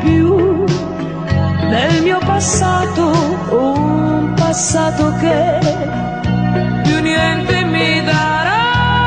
più nel mio passato, un passato che più niente mi darà.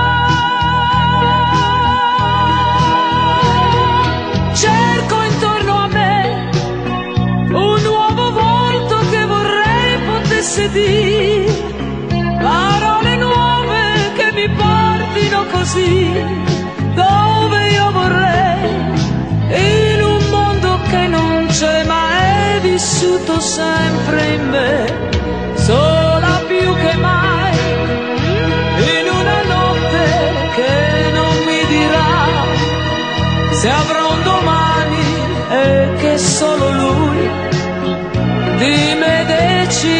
Cerco intorno a me un nuovo volto che vorrei potesse dire parole nuove che mi portino così dove io vorrei, in un mondo che non c'è ma è vissuto sempre in me, sola più che mai, in una notte che non mi dirà se avrò un domani e che solo lui di me decide.